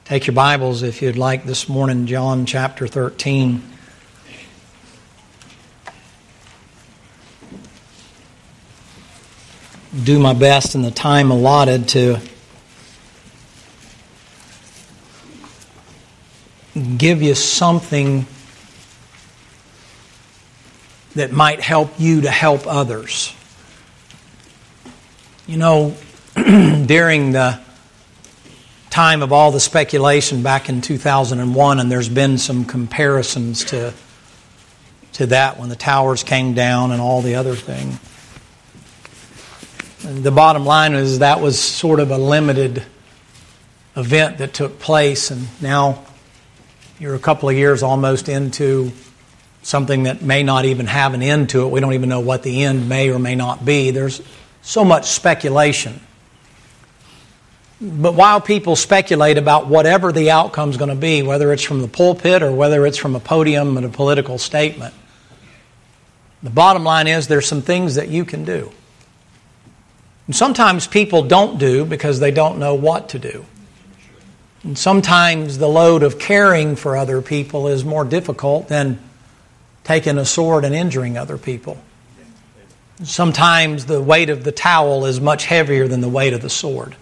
Take your Bibles, if you'd like, this morning, John chapter 13. Do my best in the time allotted to give you something that might help you to help others. You know, during the time of all the speculation back in 2001, and there's been some comparisons to that when the towers came down and all the other thing. And the bottom line is that was sort of a limited event that took place, and now you're a couple of years almost into something that may not even have an end to it. We don't even know what the end may or may not be. There's so much speculation. But while people speculate about whatever the outcome's going to be, whether it's from the pulpit or whether it's from a podium and a political statement, the bottom line is there's some things that you can do. And sometimes people don't do because they don't know what to do. And sometimes the load of caring for other people is more difficult than taking a sword and injuring other people. Sometimes the weight of the towel is much heavier than the weight of the sword.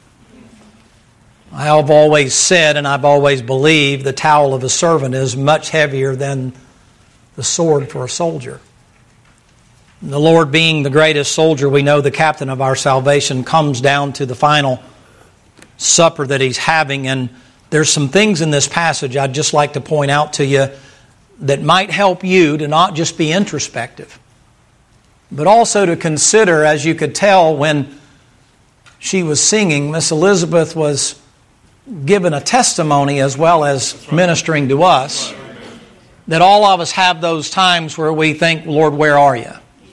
I've always said and I've always believed the towel of a servant is much heavier than the sword for a soldier. And the Lord being the greatest soldier, we know the captain of our salvation comes down to the final supper that he's having. And there's some things in this passage I'd just like to point out to you that might help you to not just be introspective, but also to consider, as you could tell when she was singing, Miss Elizabeth was given a testimony as well as ministering to us, that all of us have those times where we think, Lord, where are you?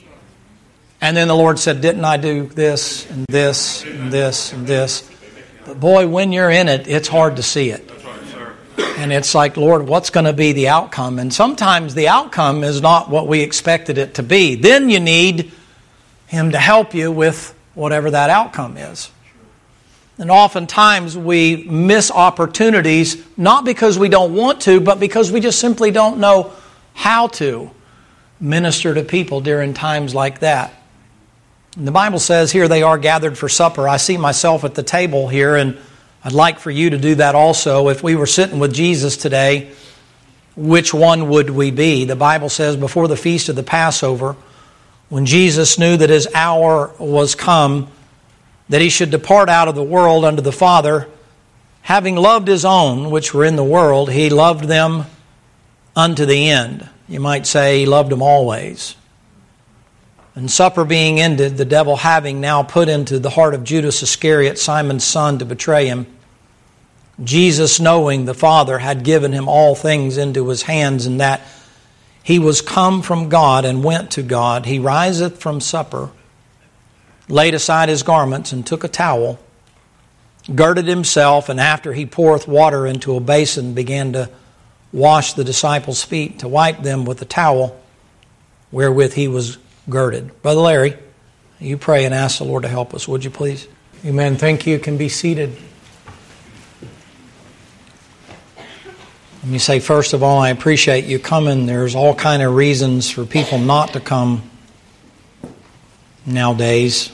And then the Lord said, didn't I do this and this and this and this? But boy, when you're in it, it's hard to see it. And it's like, Lord, what's going to be the outcome? And sometimes the outcome is not what we expected it to be. Then you need Him to help you with whatever that outcome is. And oftentimes we miss opportunities, not because we don't want to, but because we just simply don't know how to minister to people during times like that. And the Bible says, here they are gathered for supper. I see myself at the table here, and I'd like for you to do that also. If we were sitting with Jesus today, which one would we be? The Bible says before the feast of the Passover, when Jesus knew that His hour was come, that He should depart out of the world unto the Father, having loved His own which were in the world, He loved them unto the end. You might say He loved them always. And supper being ended, the devil having now put into the heart of Judas Iscariot, Simon's son, to betray Him, Jesus, knowing the Father had given Him all things into His hands, and that He was come from God and went to God, He riseth from supper, laid aside His garments, and took a towel, girded Himself, and after He poureth water into a basin, began to wash the disciples' feet, to wipe them with the towel wherewith He was girded. Brother Larry, you pray and ask the Lord to help us, would you please? Amen. Thank you. You can be seated. Let me say, first of all, I appreciate you coming. There's all kind of reasons for people not to come nowadays.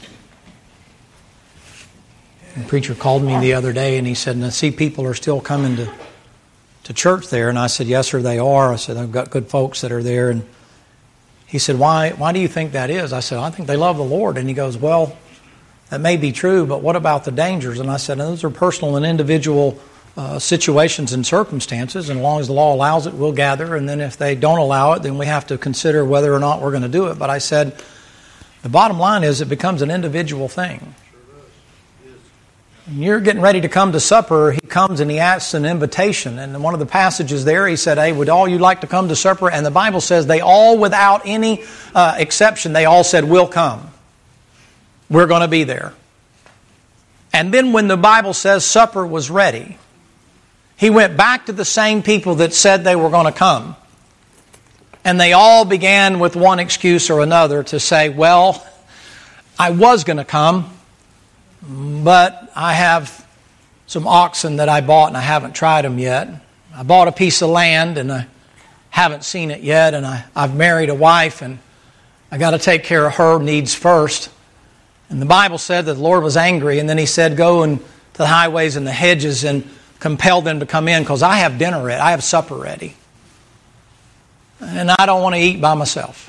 The preacher called me the other day and he said, I see people are still coming to church there. And I said, yes, sir, they are. I said, I've got good folks that are there. And he said, why do you think that is? I said, I think they love the Lord. And he goes, well, that may be true, but what about the dangers? And I said, those are personal and individual situations and circumstances. And as long as the law allows it, we'll gather. And then if they don't allow it, then we have to consider whether or not we're going to do it. But I said, the bottom line is it becomes an individual thing. When you're getting ready to come to supper, He comes and He asks an invitation. And in one of the passages there, He said, hey, would all you like to come to supper? And the Bible says they all, without any exception, they all said, we'll come. We're going to be there. And then when the Bible says supper was ready, He went back to the same people that said they were going to come. And they all began with one excuse or another to say, well, I was going to come, but I have some oxen that I bought and I haven't tried them yet. I bought a piece of land and I haven't seen it yet, and I've married a wife and I got to take care of her needs first. And the Bible said that the Lord was angry, and then He said, go to the highways and the hedges and compel them to come in, because I have dinner ready. I have supper ready. And I don't want to eat by myself.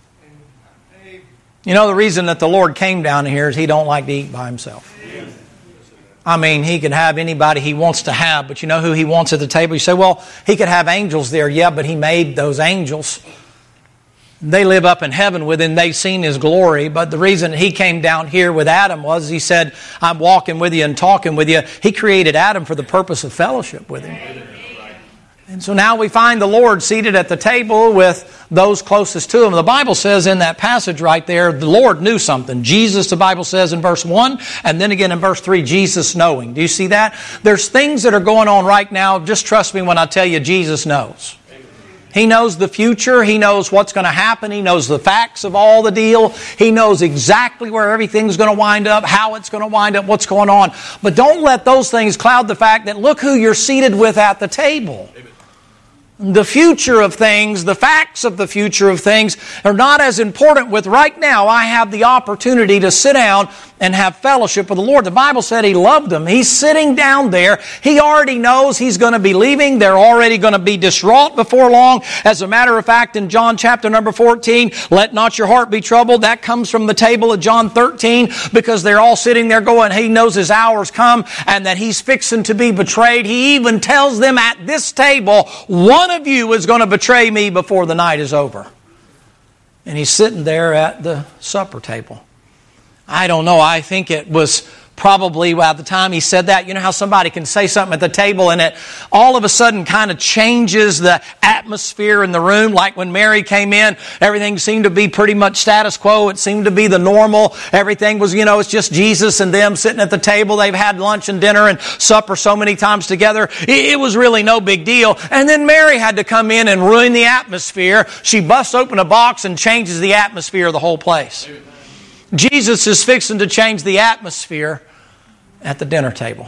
You know, the reason that the Lord came down here is He don't like to eat by Himself. I mean, He can have anybody He wants to have, but you know who He wants at the table? You say, well, He could have angels there. Yeah, but He made those angels. They live up in heaven with Him. They've seen His glory. But the reason He came down here with Adam was He said, I'm walking with you and talking with you. He created Adam for the purpose of fellowship with Him. And so now we find the Lord seated at the table with those closest to Him. The Bible says in that passage right there, the Lord knew something. Jesus, the Bible says in verse 1, and then again in verse 3, Jesus knowing. Do you see that? There's things that are going on right now. Just trust me when I tell you, Jesus knows. He knows the future. He knows what's going to happen. He knows the facts of all the deal. He knows exactly where everything's going to wind up, how it's going to wind up, what's going on. But don't let those things cloud the fact that look who you're seated with at the table. The future of things, the facts of the future of things are not as important with right now. I have the opportunity to sit down and have fellowship with the Lord. The Bible said He loved them. He's sitting down there. He already knows He's going to be leaving. They're already going to be distraught before long. As a matter of fact, in John chapter number 14, let not your heart be troubled. That comes from the table of John 13, because they're all sitting there going, He knows His hour's come and that He's fixing to be betrayed. He even tells them at this table, one of you is going to betray me before the night is over. And He's sitting there at the supper table. I don't know. I think it was probably by the time He said that, you know how somebody can say something at the table and it all of a sudden kind of changes the atmosphere in the room. Like when Mary came in, everything seemed to be pretty much status quo. It seemed to be the normal. Everything was, it's just Jesus and them sitting at the table. They've had lunch and dinner and supper so many times together. It was really no big deal. And then Mary had to come in and ruin the atmosphere. She busts open a box and changes the atmosphere of the whole place. Jesus is fixing to change the atmosphere at the dinner table.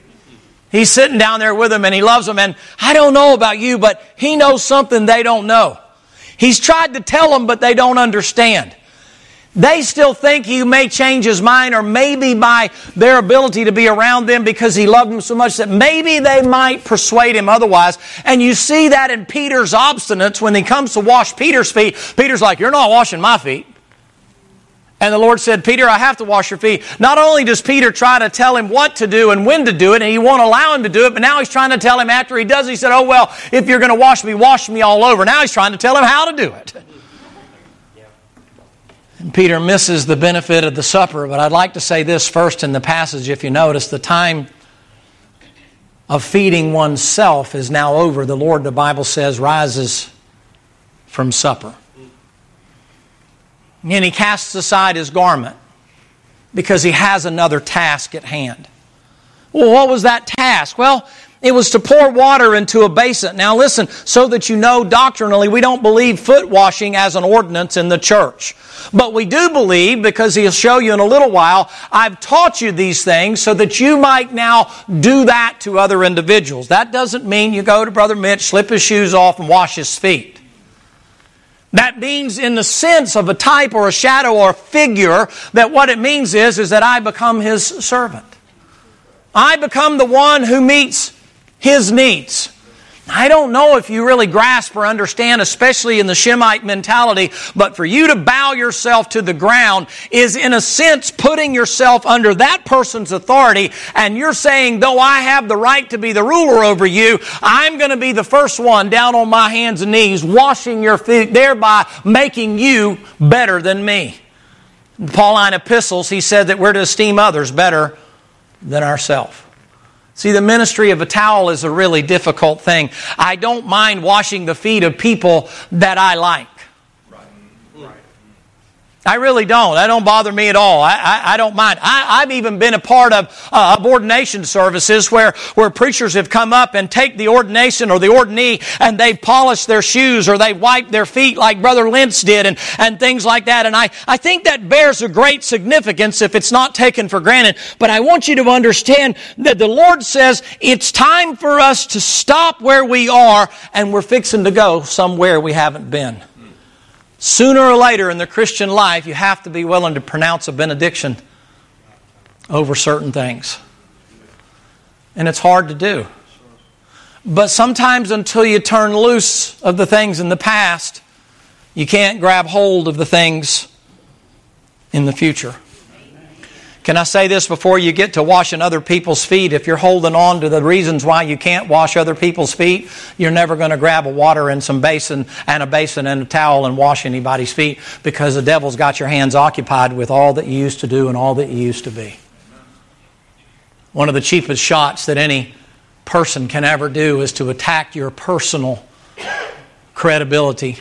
He's sitting down there with them and He loves them. And I don't know about you, but He knows something they don't know. He's tried to tell them, but they don't understand. They still think He may change His mind, or maybe by their ability to be around them because He loved them so much that maybe they might persuade Him otherwise. And you see that in Peter's obstinance when He comes to wash Peter's feet. Peter's like, you're not washing my feet. And the Lord said, Peter, I have to wash your feet. Not only does Peter try to tell him what to do and when to do it, and he won't allow him to do it, but now he's trying to tell him after he does it, he said, oh, well, if you're going to wash me all over. Now he's trying to tell him how to do it. And Peter misses the benefit of the supper, but I'd like to say this first in the passage. If you notice, the time of feeding oneself is now over. The Lord, the Bible says, rises from supper. And He casts aside His garment because He has another task at hand. Well, what was that task? Well, it was to pour water into a basin. Now listen, so that you know doctrinally, we don't believe foot washing as an ordinance in the church. But we do believe, because He'll show you in a little while, I've taught you these things so that you might now do that to other individuals. That doesn't mean you go to Brother Mitch, slip his shoes off and wash his feet. That means in the sense of a type or a shadow or a figure, that what it means is that I become His servant. I become the one who meets His needs. I don't know if you really grasp or understand, especially in the Shemite mentality, but for you to bow yourself to the ground is in a sense putting yourself under that person's authority, and you're saying, though I have the right to be the ruler over you, I'm going to be the first one down on my hands and knees, washing your feet, thereby making you better than me. In the Pauline epistles, he said that we're to esteem others better than ourselves. See, the ministry of a towel is a really difficult thing. I don't mind washing the feet of people that I like. I really don't. That don't bother me at all. I don't mind. I've even been a part of ordination services where preachers have come up and take the ordination or the ordinee and they've polished their shoes or they've wiped their feet like Brother Lentz did and things like that. And I think that bears a great significance if it's not taken for granted. But I want you to understand that the Lord says it's time for us to stop where we are and we're fixing to go somewhere we haven't been. Sooner or later in the Christian life, you have to be willing to pronounce a benediction over certain things. And it's hard to do. But sometimes until you turn loose of the things in the past, you can't grab hold of the things in the future. Can I say this before you get to washing other people's feet? If you're holding on to the reasons why you can't wash other people's feet, you're never going to grab a water and some basin and a towel and wash anybody's feet, because the devil's got your hands occupied with all that you used to do and all that you used to be. One of the cheapest shots that any person can ever do is to attack your personal credibility.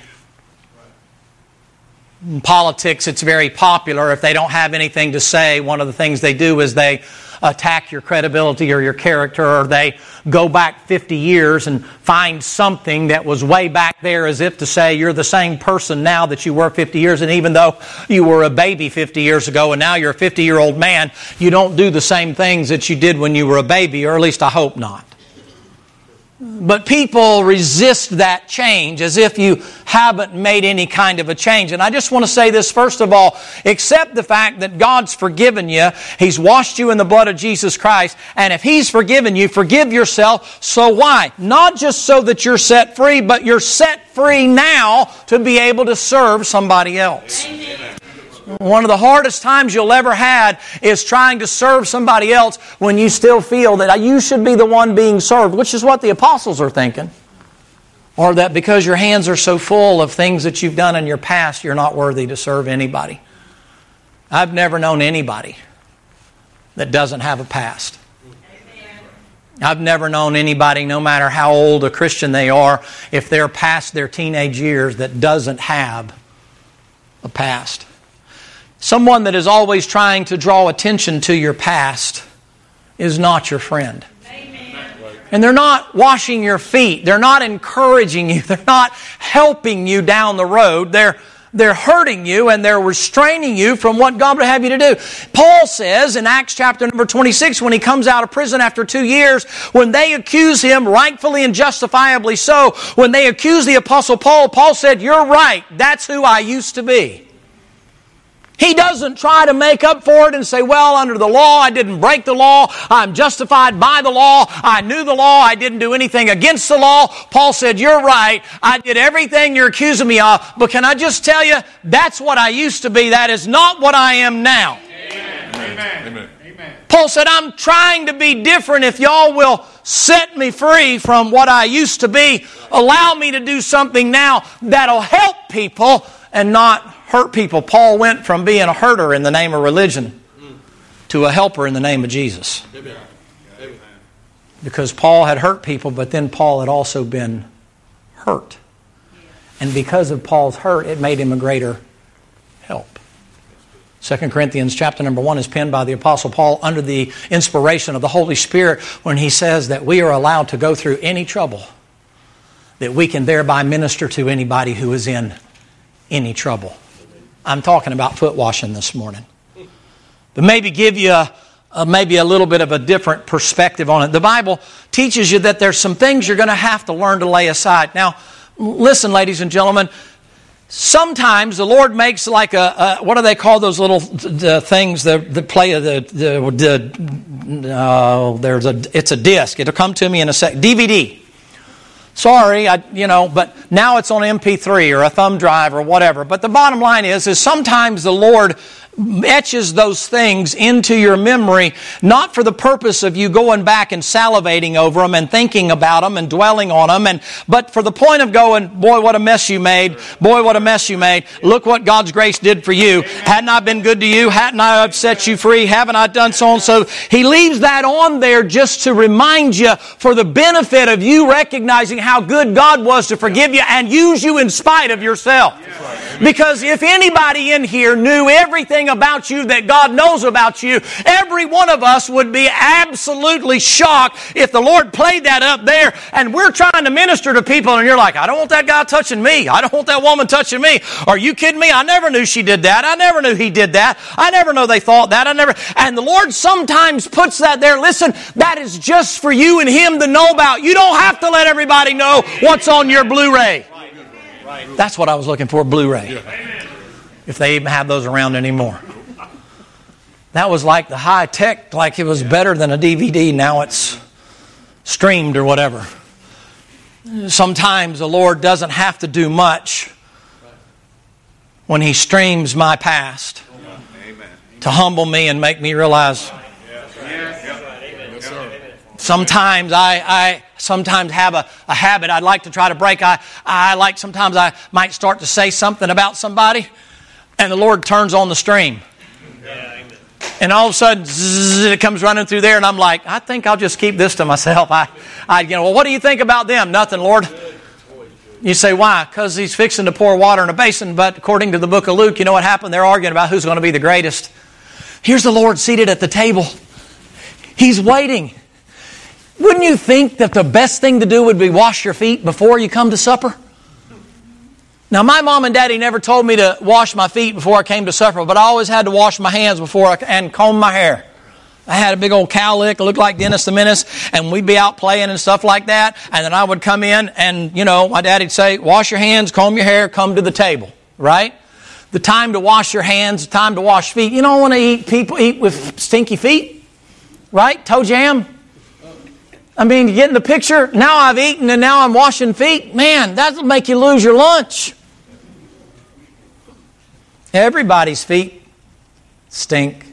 In politics, it's very popular. If they don't have anything to say, one of the things they do is they attack your credibility or your character, or they go back 50 years and find something that was way back there, as if to say you're the same person now that you were 50 years. And even though you were a baby 50 years ago and now you're a 50-year-old man, you don't do the same things that you did when you were a baby, or at least I hope not. But people resist that change as if you haven't made any kind of a change. And I just want to say this, first of all, accept the fact that God's forgiven you. He's washed you in the blood of Jesus Christ. And if He's forgiven you, forgive yourself. So why? Not just so that you're set free, but you're set free now to be able to serve somebody else. Amen. One of the hardest times you'll ever have is trying to serve somebody else when you still feel that you should be the one being served, which is what the apostles are thinking. Or that because your hands are so full of things that you've done in your past, you're not worthy to serve anybody. I've never known anybody that doesn't have a past. I've never known anybody, no matter how old a Christian they are, if they're past their teenage years, that doesn't have a past. Someone that is always trying to draw attention to your past is not your friend. Amen. And they're not washing your feet. They're not encouraging you. They're not helping you down the road. They're hurting you and they're restraining you from what God would have you to do. Paul says in Acts chapter number 26, when he comes out of prison after 2 years, when they accuse him, rightfully and justifiably so, when they accuse the Apostle Paul, Paul said, "You're right. That's who I used to be." He doesn't try to make up for it and say, well, under the law, I didn't break the law. I'm justified by the law. I knew the law. I didn't do anything against the law. Paul said, you're right. I did everything you're accusing me of. But can I just tell you, that's what I used to be. That is not what I am now. Amen. Amen. Amen. Paul said, I'm trying to be different. If y'all will set me free from what I used to be, allow me to do something now that'll help people and not hurt people. Paul went from being a herder in the name of religion to a helper in the name of Jesus. Because Paul had hurt people, but then Paul had also been hurt. And because of Paul's hurt, it made him a greater help. 2 Corinthians chapter number 1 is penned by the Apostle Paul under the inspiration of the Holy Spirit when he says that we are allowed to go through any trouble, that we can thereby minister to anybody who is in any trouble. I'm talking about foot washing this morning. But maybe give you maybe a little bit of a different perspective on it. The Bible teaches you that there's some things you're going to have to learn to lay aside. Now, listen, ladies and gentlemen, sometimes the Lord makes like a what do they call those little things? The play of it's a disc. It'll come to me in a sec. DVD. Sorry, but now it's on MP3 or a thumb drive or whatever. But the bottom line is sometimes the Lord etches those things into your memory, not for the purpose of you going back and salivating over them and thinking about them and dwelling on them, but for the point of going, boy, what a mess you made. Boy, what a mess you made. Look what God's grace did for you. Hadn't I been good to you? Hadn't I set you free? Haven't I done so and so? He leaves that on there just to remind you for the benefit of you recognizing how good God was to forgive you and use you in spite of yourself. Because if anybody in here knew everything about you that God knows about you, every one of us would be absolutely shocked if the Lord played that up there and we're trying to minister to people and you're like, I don't want that guy touching me. I don't want that woman touching me. Are you kidding me? I never knew she did that. I never knew he did that. I never know they thought that. And the Lord sometimes puts that there. Listen, that is just for you and Him to know about. You don't have to let everybody know what's on your Blu-ray. That's what I was looking for, Blu-ray. If they even have those around anymore. That was like the high tech, like it was better than a DVD. Now it's streamed or whatever. Sometimes the Lord doesn't have to do much when He streams my past to humble me and make me realize. Sometimes I sometimes have a habit I'd like to try to break. Sometimes I might start to say something about somebody and the Lord turns on the stream. And all of a sudden, it comes running through there and I'm like, I think I'll just keep this to myself. Well, what do you think about them? Nothing, Lord. You say, why? Because He's fixing to pour water in a basin. But according to the book of Luke, you know what happened? They're arguing about who's going to be the greatest. Here's the Lord seated at the table. He's waiting. Wouldn't you think that the best thing to do would be wash your feet before you come to supper? Now, my mom and daddy never told me to wash my feet before I came to supper, but I always had to wash my hands and comb my hair. I had a big old cowlick, looked like Dennis the Menace, and we'd be out playing and stuff like that, and then I would come in and, my daddy'd say, wash your hands, comb your hair, come to the table, right? The time to wash your hands, the time to wash feet. You don't want to people eat with stinky feet, right? Toe jam. You get in the picture? Now I've eaten and now I'm washing feet. Man, that'll make you lose your lunch. Everybody's feet stink.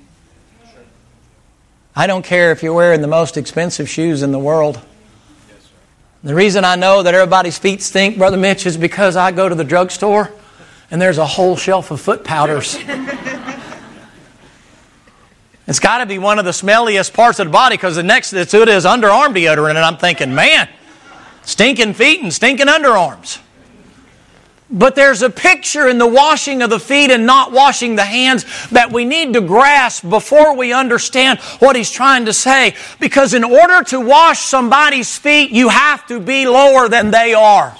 I don't care if you're wearing the most expensive shoes in the world. The reason I know that everybody's feet stink, Brother Mitch, is because I go to the drugstore and there's a whole shelf of foot powders. It's got to be one of the smelliest parts of the body because the next to it is underarm deodorant. And I'm thinking, man, stinking feet and stinking underarms. But there's a picture in the washing of the feet and not washing the hands that we need to grasp before we understand what He's trying to say. Because in order to wash somebody's feet, you have to be lower than they are.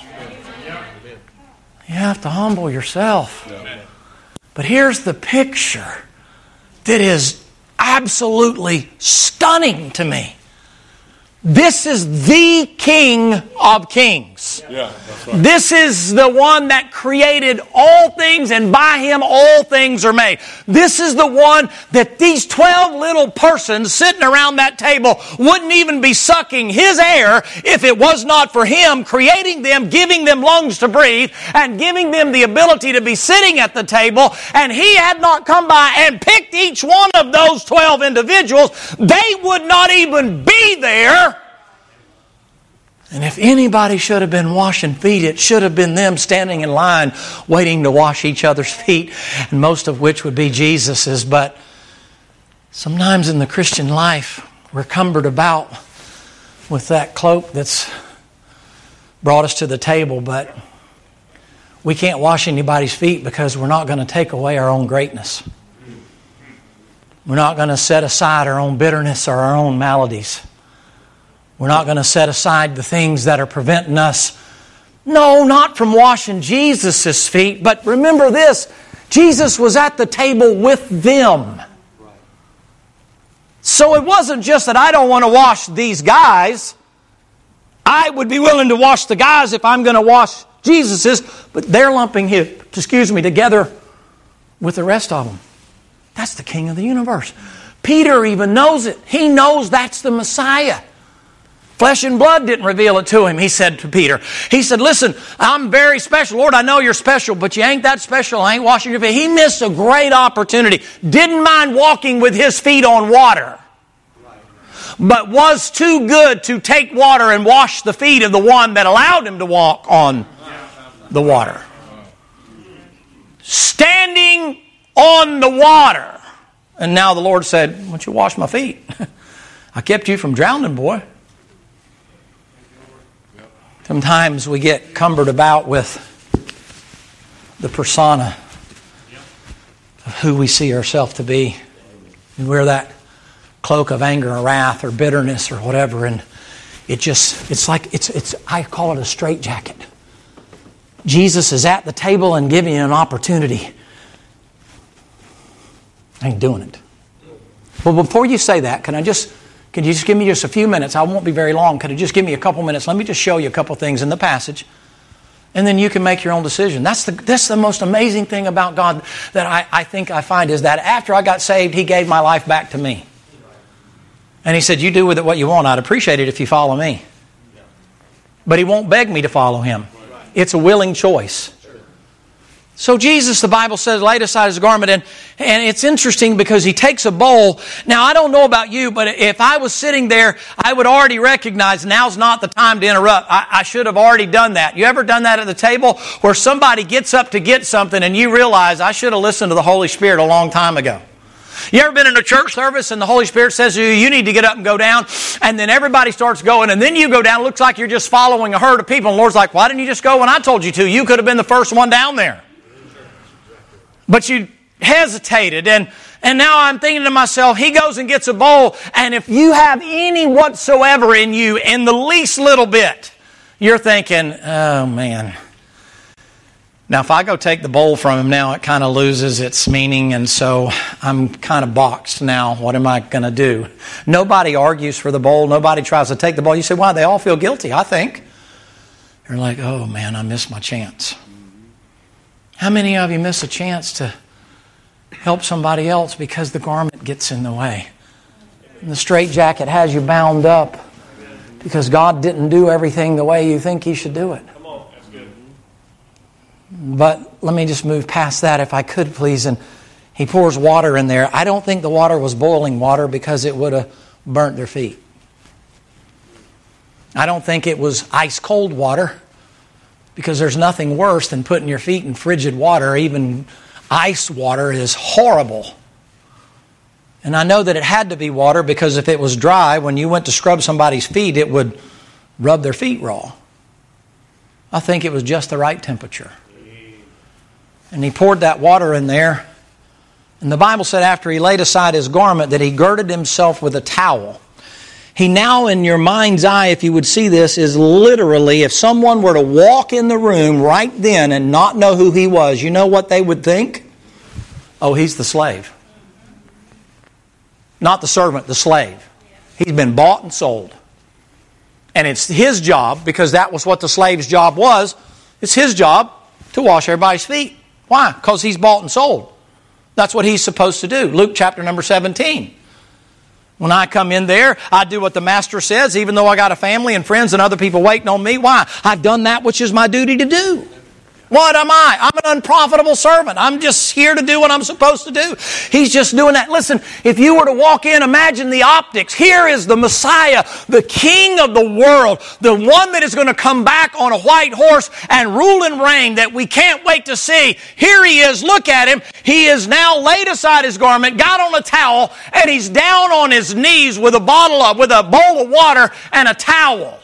You have to humble yourself. But here's the picture that is absolutely stunning to me. This is the King of Kings. Yeah, that's right. This is the one that created all things, and by Him all things are made. This is the one that these 12 little persons sitting around that table wouldn't even be sucking His air if it was not for Him creating them, giving them lungs to breathe, and giving them the ability to be sitting at the table. And He had not come by and picked each one of those 12 individuals, they would not even be there. And if anybody should have been washing feet, it should have been them standing in line waiting to wash each other's feet, and most of which would be Jesus's. But sometimes in the Christian life, we're cumbered about with that cloak that's brought us to the table, but we can't wash anybody's feet because we're not going to take away our own greatness. We're not going to set aside our own bitterness or our own maladies. We're not going to set aside the things that are preventing us, no, not from washing Jesus' feet, but remember this, Jesus was at the table with them. So it wasn't just that I don't want to wash these guys. I would be willing to wash the guys if I'm going to wash Jesus's, but they're lumping him, together with the rest of them. That's the King of the universe. Peter even knows it. He knows that's the Messiah. Flesh and blood didn't reveal it to him, he said to Peter. He said, listen, I'm very special. Lord, I know you're special, but you ain't that special. I ain't washing your feet. He missed a great opportunity. Didn't mind walking with his feet on water, but was too good to take water and wash the feet of the one that allowed him to walk on the water. Standing on the water. And now the Lord said, why don't you wash my feet? I kept you from drowning, boy. Sometimes we get cumbered about with the persona of who we see ourselves to be. We wear that cloak of anger or wrath or bitterness or whatever, and I call it a straitjacket. Jesus is at the table and giving you an opportunity. I ain't doing it. Well, before you say that, can you just give me just a few minutes? I won't be very long. Could you just give me a couple minutes? Let me just show you a couple things in the passage. And then you can make your own decision. That's the most amazing thing about God that I think I find is that after I got saved, He gave my life back to me. And He said, you do with it what you want. I'd appreciate it if you follow me. But He won't beg me to follow Him. It's a willing choice. So Jesus, the Bible says, laid aside His garment. And it's interesting because He takes a bowl. Now, I don't know about you, but if I was sitting there, I would already recognize now's not the time to interrupt. I should have already done that. You ever done that at the table where somebody gets up to get something and you realize I should have listened to the Holy Spirit a long time ago? You ever been in a church service and the Holy Spirit says to you, you need to get up and go down, and then everybody starts going, and then you go down, it looks like you're just following a herd of people, and the Lord's like, why didn't you just go when I told you to? You could have been the first one down there. But you hesitated, and now I'm thinking to myself, He goes and gets a bowl, and if you have any whatsoever in you, in the least little bit, you're thinking, oh man. Now if I go take the bowl from Him now, it kind of loses its meaning, and so I'm kind of boxed now. What am I going to do? Nobody argues for the bowl. Nobody tries to take the bowl. You say, why? They all feel guilty, I think. You're like, oh man, I missed my chance. How many of you miss a chance to help somebody else because the garment gets in the way? And the straitjacket has you bound up because God didn't do everything the way you think He should do it. Come on, that's good. But let me just move past that if I could, please. And He pours water in there. I don't think the water was boiling water because it would have burnt their feet. I don't think it was ice cold water, because there's nothing worse than putting your feet in frigid water. Even ice water is horrible. And I know that it had to be water because if it was dry, when you went to scrub somebody's feet, it would rub their feet raw. I think it was just the right temperature. And He poured that water in there. And the Bible said after He laid aside His garment that He girded Himself with a towel. He now, in your mind's eye, if you would see this, is literally, if someone were to walk in the room right then and not know who He was, you know what they would think? Oh, He's the slave. Not the servant, the slave. He's been bought and sold. And it's His job, because that was what the slave's job was, it's His job to wash everybody's feet. Why? Because He's bought and sold. That's what He's supposed to do. Luke chapter number 17. When I come in there, I do what the Master says, even though I got a family and friends and other people waiting on me. Why? I've done that which is my duty to do. What am I? I'm an unprofitable servant. I'm just here to do what I'm supposed to do. He's just doing that. Listen, if you were to walk in, imagine the optics. Here is the Messiah, the King of the world, the one that is going to come back on a white horse and rule and reign that we can't wait to see. Here He is. Look at Him. He is now laid aside His garment, got on a towel, and He's down on His knees with a bowl of water and a towel.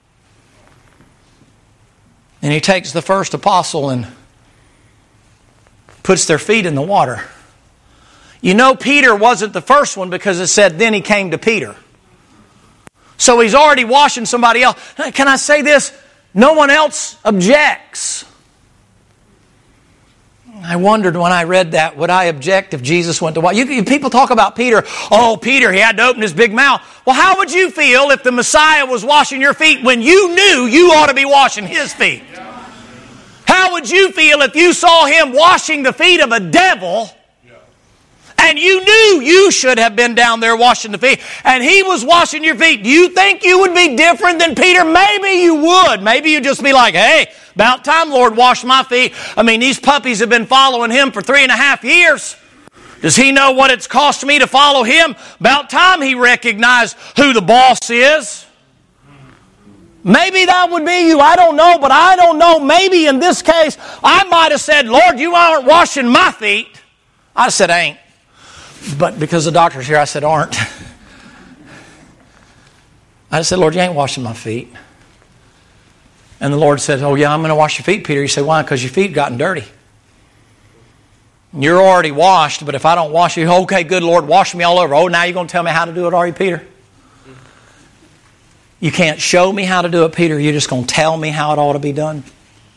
And He takes the first apostle and puts their feet in the water. You know, Peter wasn't the first one because it said then He came to Peter. So He's already washing somebody else. Can I say this? No one else objects. I wondered when I read that, would I object if Jesus went to wash? People talk about Peter. Oh, Peter, he had to open his big mouth. Well, how would you feel if the Messiah was washing your feet when you knew you ought to be washing His feet? How would you feel if you saw Him washing the feet of a devil and you knew you should have been down there washing the feet and He was washing your feet? Do you think you would be different than Peter? Maybe you would. Maybe you'd just be like, hey, about time, Lord, wash my feet. I mean, these puppies have been following Him for 3.5 years. Does He know what it's cost me to follow Him? About time He recognized who the boss is. Maybe that would be you. I don't know, but I don't know. Maybe in this case, I might have said, Lord, you aren't washing my feet. I said, ain't. But because the doctor's here, I said, aren't. I said, Lord, you ain't washing my feet. And the Lord said, oh yeah, I'm going to wash your feet, Peter. You say, why? Because your feet gotten dirty. You're already washed, but if I don't wash you, okay, good Lord, wash me all over. Oh, now you're going to tell me how to do it, are you, Peter? You can't show me how to do it, Peter. You're just going to tell me how it ought to be done.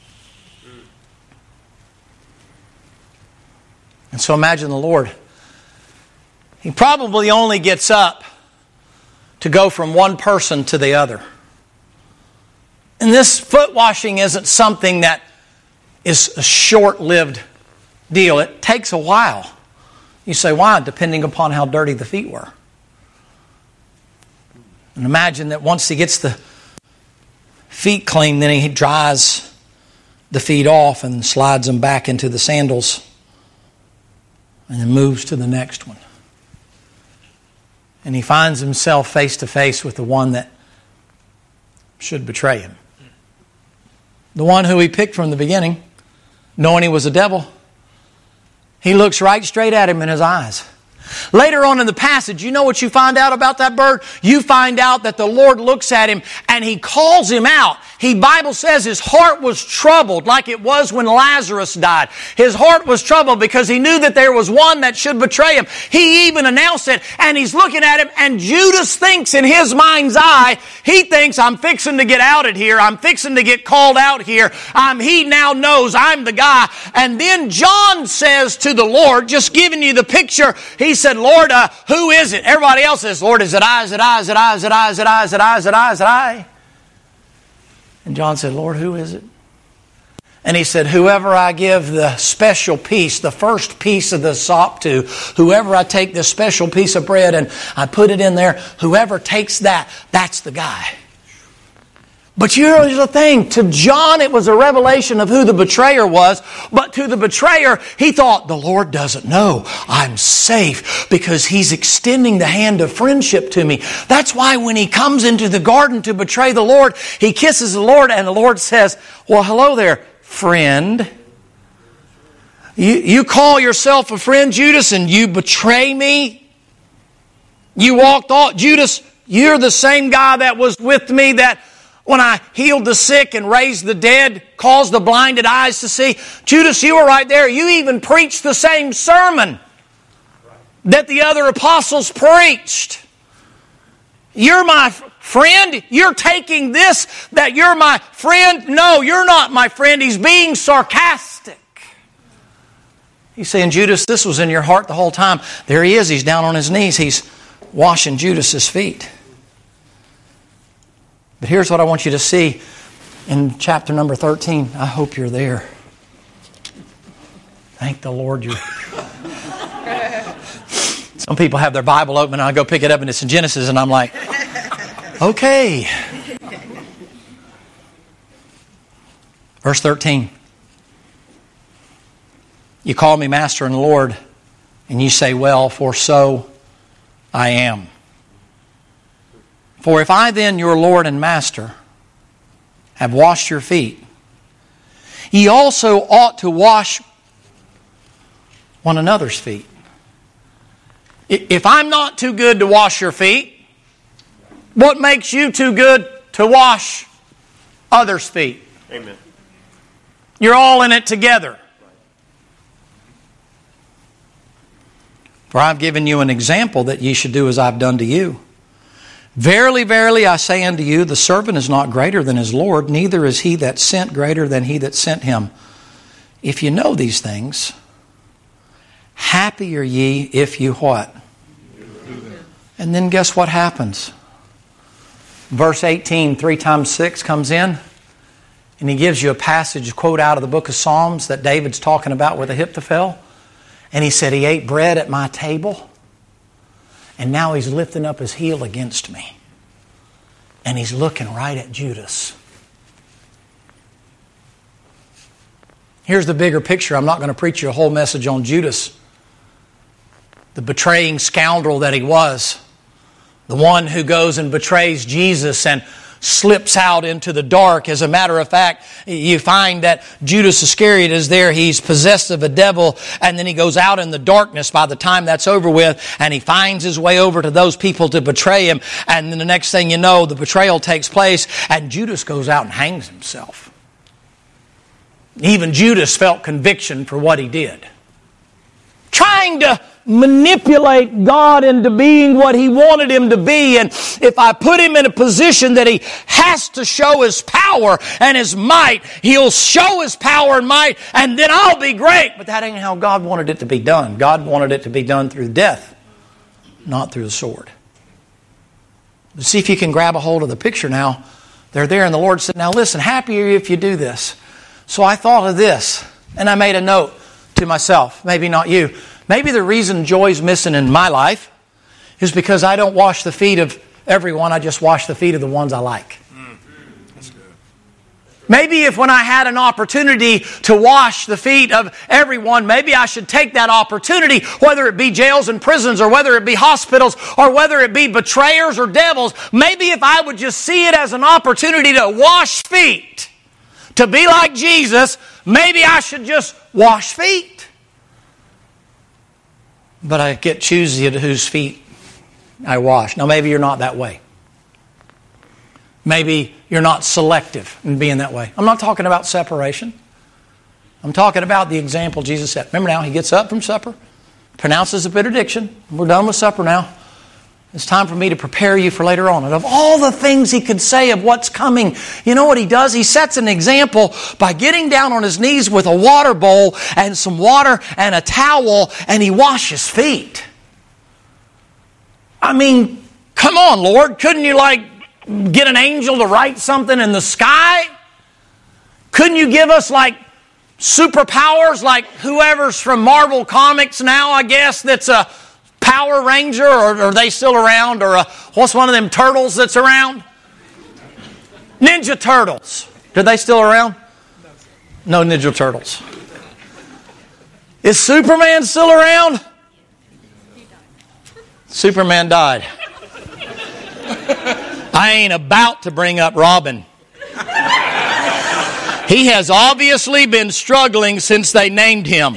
And so imagine the Lord. He probably only gets up to go from one person to the other. And this foot washing isn't something that is a short-lived deal. It takes a while. You say, why? Depending upon how dirty the feet were. And imagine that once he gets the feet clean, then he dries the feet off and slides them back into the sandals and then moves to the next one. And he finds himself face to face with the one that should betray him. The one who he picked from the beginning, knowing he was a devil. He looks right straight at him in his eyes. Later on in the passage, you know what you find out about that bird? You find out that the Lord looks at him and He calls him out. Bible says his heart was troubled like it was when Lazarus died. His heart was troubled because he knew that there was one that should betray him. He even announced it, and he's looking at him, and Judas thinks in his mind's eye, he thinks, I'm fixing to get outed here. I'm fixing to get called out here. He now knows I'm the guy. And then John says to the Lord, just giving you the picture, he said, Lord, who is it? Everybody else says, Lord, is it I, is it I, is it I, is it I, is it I, is it I, is it I, is it I? And John said, Lord, who is it? And he said, whoever I give the special piece, the first piece of the sop to, whoever I take this special piece of bread and I put it in there, whoever takes that, that's the guy. But here's the thing. To John, it was a revelation of who the betrayer was. But to the betrayer, he thought, the Lord doesn't know. I'm safe because He's extending the hand of friendship to me. That's why when he comes into the garden to betray the Lord, he kisses the Lord and the Lord says, well, hello there, friend. You call yourself a friend, Judas, and you betray me? You walked off. Judas, you're the same guy that was with me that when I healed the sick and raised the dead, caused the blinded eyes to see. Judas, you were right there. You even preached the same sermon that the other apostles preached. You're my friend? You're taking this that you're my friend? No, you're not my friend. He's being sarcastic. He's saying, Judas, this was in your heart the whole time. There he is. He's down on his knees. He's washing Judas's feet. But here's what I want you to see in chapter number 13. I hope you're there. Thank the Lord you're... Some people have their Bible open and I go pick it up and it's in Genesis and I'm like, okay. Verse 13. You call me Master and Lord, and you say, well, for so I am. For if I then, your Lord and Master, have washed your feet, ye also ought to wash one another's feet. If I'm not too good to wash your feet, what makes you too good to wash others' feet? Amen. You're all in it together. For I've given you an example that ye should do as I've done to you. Verily, verily, I say unto you, the servant is not greater than his Lord, neither is he that sent greater than he that sent him. If you know these things, happy are ye if you what? And then guess what happens? Verse 18, 3 times 6 comes in, and he gives you a passage, quote out of the book of Psalms that David's talking about with Ahithophel. And he said, he ate bread at my table, and now he's lifting up his heel against me. And he's looking right at Judas. Here's the bigger picture. I'm not going to preach you a whole message on Judas, the betraying scoundrel that he was. The one who goes and betrays Jesus and slips out into the dark. As a matter of fact, you find that Judas Iscariot is there. He's possessed of a devil, and then he goes out in the darkness by the time that's over with, and he finds his way over to those people to betray him. And then the next thing you know, the betrayal takes place, and Judas goes out and hangs himself. Even Judas felt conviction for what he did. trying to manipulate God into being what He wanted Him to be. And if I put Him in a position that He has to show His power and His might, He'll show His power and might, and then I'll be great. But that ain't how God wanted it to be done. God wanted it to be done through death, not through the sword. See if you can grab a hold of the picture now. They're there, and the Lord said, now listen, happy are you if you do this. So I thought of this, and I made a note to myself, maybe not you. Maybe the reason joy's missing in my life is because I don't wash the feet of everyone, I just wash the feet of the ones I like. That's good. Maybe if when I had an opportunity to wash the feet of everyone, maybe I should take that opportunity, whether it be jails and prisons or whether it be hospitals or whether it be betrayers or devils. Maybe if I would just see it as an opportunity to wash feet, to be like Jesus, maybe I should just wash feet. But I get choosy at whose feet I wash. Now maybe you're not that way. Maybe you're not selective in being that way. I'm not talking about separation. I'm talking about the example Jesus set. Remember now, He gets up from supper, pronounces a benediction. We're done with supper now. It's time for me to prepare you for later on. And of all the things He could say of what's coming, you know what He does? He sets an example by getting down on His knees with a water bowl and some water and a towel, and He washes feet. I mean, come on, Lord. Couldn't you get an angel to write something in the sky? Couldn't you give us superpowers like whoever's from Marvel Comics now, I guess, that's a Power Ranger, or are they still around? Or what's one of them turtles that's around? Ninja Turtles. Are they still around? No Ninja Turtles. Is Superman still around? Superman died. I ain't about to bring up Robin. He has obviously been struggling since they named him.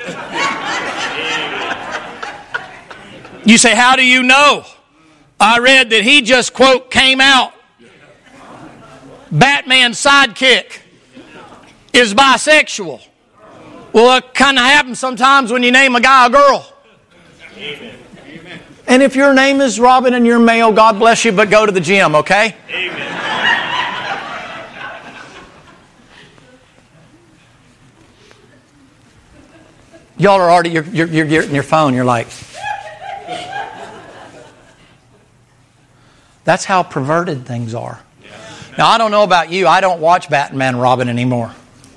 You say, how do you know? I read that he just, quote, came out. Batman's sidekick is bisexual. Well, it kind of happens sometimes when you name a guy a girl. Amen. And if your name is Robin and you're male, God bless you, but go to the gym, okay? Amen. Y'all are already, you're in your phone, you're like... That's how perverted things are. Now, I don't know about you. I don't watch Batman and Robin anymore.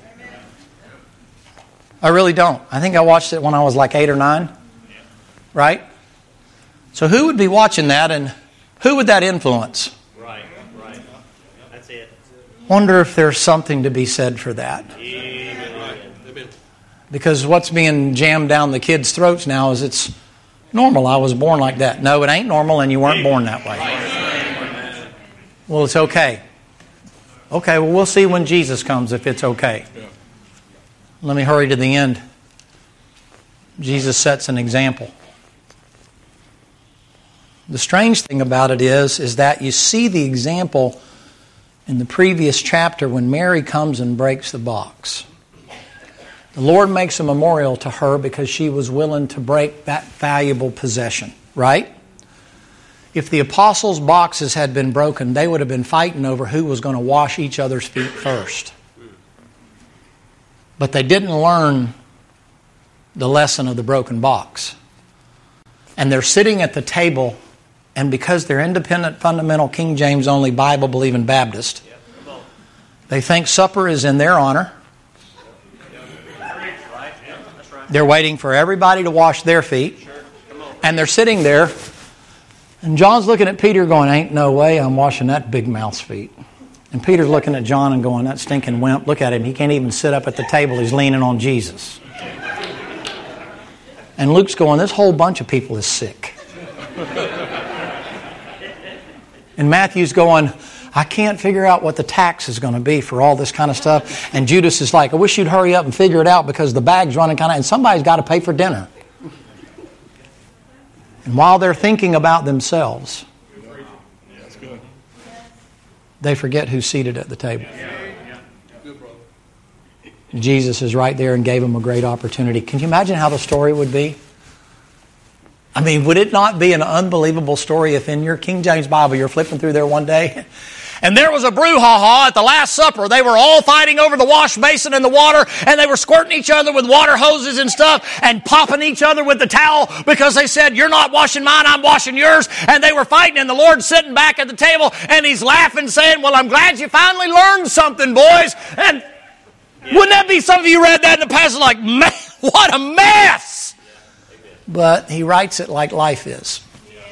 I really don't. I think I watched it when I was 8 or 9. Right? So who would be watching that, and who would that influence? Right. That's it. Wonder if there's something to be said for that. Because what's being jammed down the kids' throats now is it's normal. I was born like that. No, it ain't normal, and you weren't born that way. Well, it's okay. Okay, well, we'll see when Jesus comes if it's okay. Let me hurry to the end. Jesus sets an example. The strange thing about it is that you see the example in the previous chapter when Mary comes and breaks the box. The Lord makes a memorial to her because she was willing to break that valuable possession, right? If the apostles' boxes had been broken, they would have been fighting over who was going to wash each other's feet first. But they didn't learn the lesson of the broken box. And they're sitting at the table, and because they're independent, fundamental, King James only, Bible-believing Baptist, they think supper is in their honor. They're waiting for everybody to wash their feet. And they're sitting there. And John's looking at Peter going, ain't no way I'm washing that big mouth's feet. And Peter's looking at John and going, that stinking wimp, look at him. He can't even sit up at the table. He's leaning on Jesus. And Luke's going, this whole bunch of people is sick. And Matthew's going, I can't figure out what the tax is going to be for all this kind of stuff. And Judas is like, I wish you'd hurry up and figure it out because the bag's running kind of, and somebody's got to pay for dinner. And while they're thinking about themselves, they forget who's seated at the table. Jesus is right there and gave them a great opportunity. Can you imagine how the story would be? I mean, would it not be an unbelievable story if in your King James Bible you're flipping through there one day and there was a brouhaha at the Last Supper. They were all fighting over the wash basin and the water, and they were squirting each other with water hoses and stuff and popping each other with the towel because they said, you're not washing mine, I'm washing yours. And they were fighting, and the Lord's sitting back at the table and He's laughing, saying, well, I'm glad you finally learned something, boys. And wouldn't that be some of you read that in the passage like, man, what a mess? But He writes it like life is.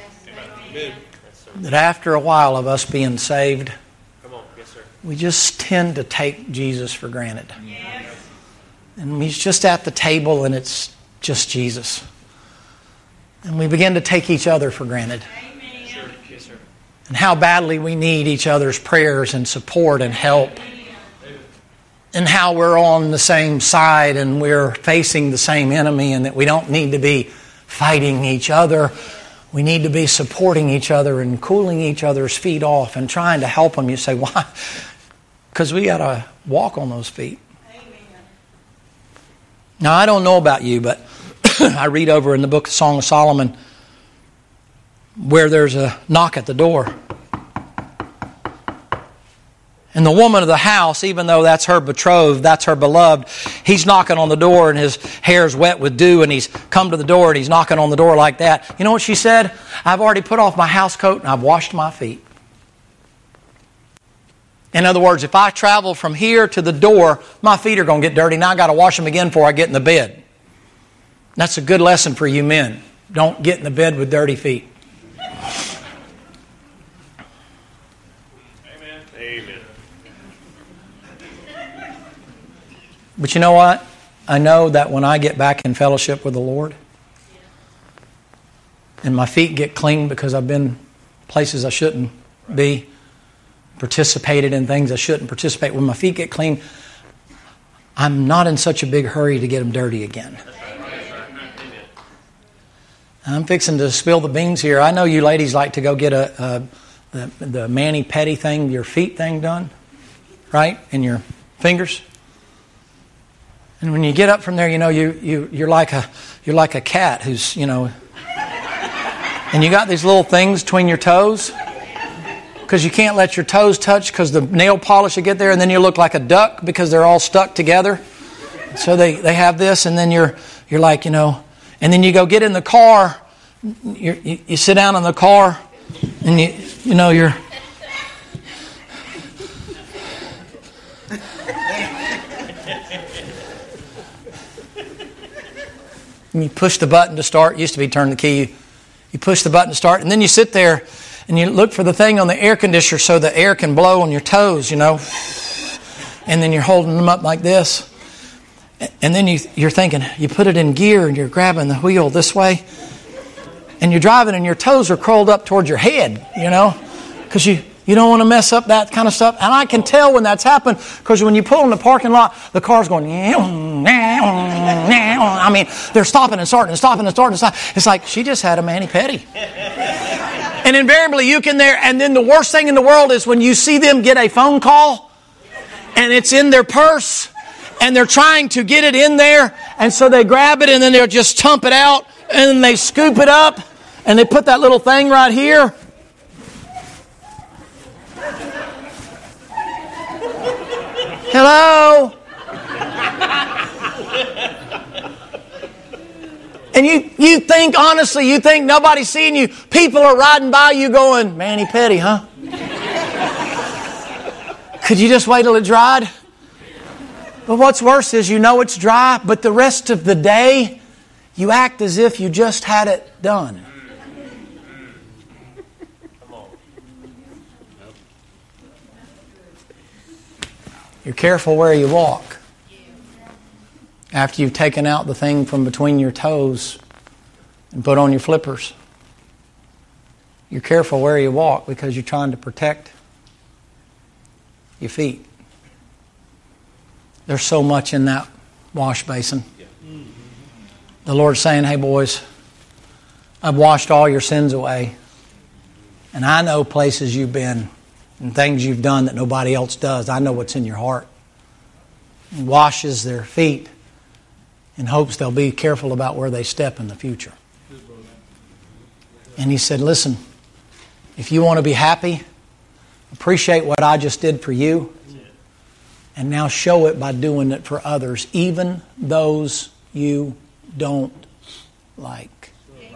That after a while of us being saved, we just tend to take Jesus for granted. And He's just at the table and it's just Jesus. And we begin to take each other for granted. And how badly we need each other's prayers and support and help. And how we're on the same side and we're facing the same enemy, and that we don't need to be fighting each other. We need to be supporting each other and cooling each other's feet off and trying to help them. You say, why? Because we got to walk on those feet. Amen. Now, I don't know about you, but I read over in the book of Song of Solomon where there's a knock at the door. And the woman of the house, even though that's her betrothed, that's her beloved, he's knocking on the door and his hair's wet with dew, and he's come to the door and he's knocking on the door like that. You know what she said? I've already put off my house coat and I've washed my feet. In other words, if I travel from here to the door, my feet are going to get dirty. Now I've got to wash them again before I get in the bed. That's a good lesson for you men. Don't get in the bed with dirty feet. But you know what? I know that when I get back in fellowship with the Lord and my feet get clean because I've been places I shouldn't be, participated in things I shouldn't participate, when my feet get clean, I'm not in such a big hurry to get them dirty again. I'm fixing to spill the beans here. I know you ladies like to go get the mani-pedi thing, your feet thing done, right? In your fingers. And when you get up from there, you know, you're like a cat who's, you know, and you got these little things between your toes because you can't let your toes touch because the nail polish will get there, and then you look like a duck because they're all stuck together. So they have this, and then you're like, you know, and then you go get in the car, you sit down in the car, and you know you're. And you push the button to start. It used to be turn the key. You push the button to start. And then you sit there and you look for the thing on the air conditioner so the air can blow on your toes, you know. And then you're holding them up like this. And then you're thinking, you put it in gear and you're grabbing the wheel this way. And you're driving and your toes are curled up towards your head, you know. Because you don't want to mess up that kind of stuff. And I can tell when that's happened because when you pull in the parking lot, the car's going, I mean, they're stopping and starting and stopping and starting and stopping. It's like, she just had a mani-pedi. And invariably you can there, and then the worst thing in the world is when you see them get a phone call and it's in their purse and they're trying to get it in there, and so they grab it and then they'll just tump it out and then they scoop it up and they put that little thing right here. Hello? And you think, honestly, you think nobody's seeing you. People are riding by you going, mani-pedi, huh? Could you just wait till it dried? But what's worse is you know it's dry, but the rest of the day, you act as if you just had it done. You're careful where you walk. After you've taken out the thing from between your toes and put on your flippers. You're careful where you walk because you're trying to protect your feet. There's so much in that wash basin. The Lord's saying, hey boys, I've washed all your sins away. And I know places you've been and things you've done that nobody else does. I know what's in your heart. He washes their feet in hopes they'll be careful about where they step in the future. And he said, listen, if you want to be happy, appreciate what I just did for you. And now show it by doing it for others, even those you don't like.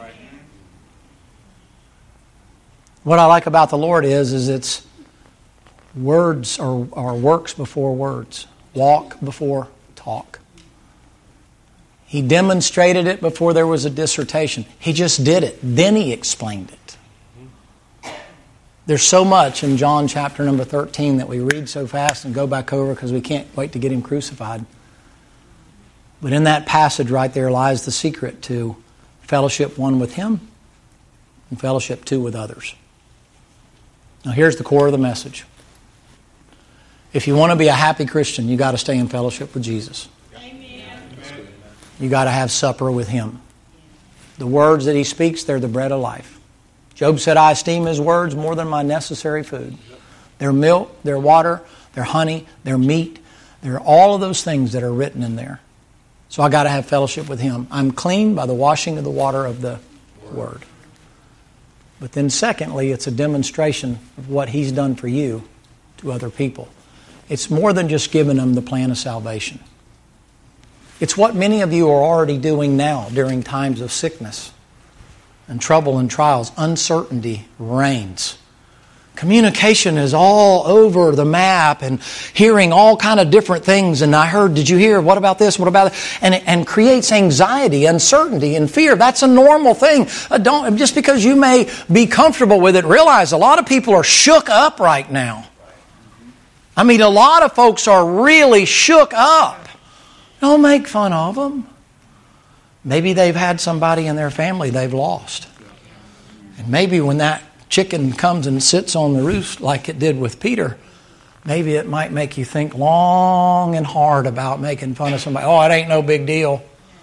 What I like about the Lord is it's words or works before words. Walk before talk. He demonstrated it before there was a dissertation. He just did it. Then he explained it. There's so much in John chapter number 13 that we read so fast and go back over because we can't wait to get him crucified. But in that passage right there lies the secret to fellowship one with him and fellowship two with others. Now here's the core of the message. If you want to be a happy Christian, you got to stay in fellowship with Jesus. You got to have supper with him. The words that he speaks, they're the bread of life. Job said, I esteem his words more than my necessary food. They're milk, they're water, they're honey, they're meat. They're all of those things that are written in there. So I got to have fellowship with him. I'm clean by the washing of the water of the word. But then secondly, it's a demonstration of what he's done for you to other people. It's more than just giving them the plan of salvation. It's what many of you are already doing now during times of sickness and trouble and trials. Uncertainty reigns. Communication is all over the map and hearing all kind of different things. And I heard, did you hear? What about this? What about that? And creates anxiety, uncertainty, and fear. That's a normal thing. Just because you may be comfortable with it, realize a lot of people are shook up right now. I mean, a lot of folks are really shook up. Don't make fun of them. Maybe they've had somebody in their family they've lost. And maybe when that chicken comes and sits on the roost like it did with Peter, maybe it might make you think long and hard about making fun of somebody. Oh, it ain't no big deal.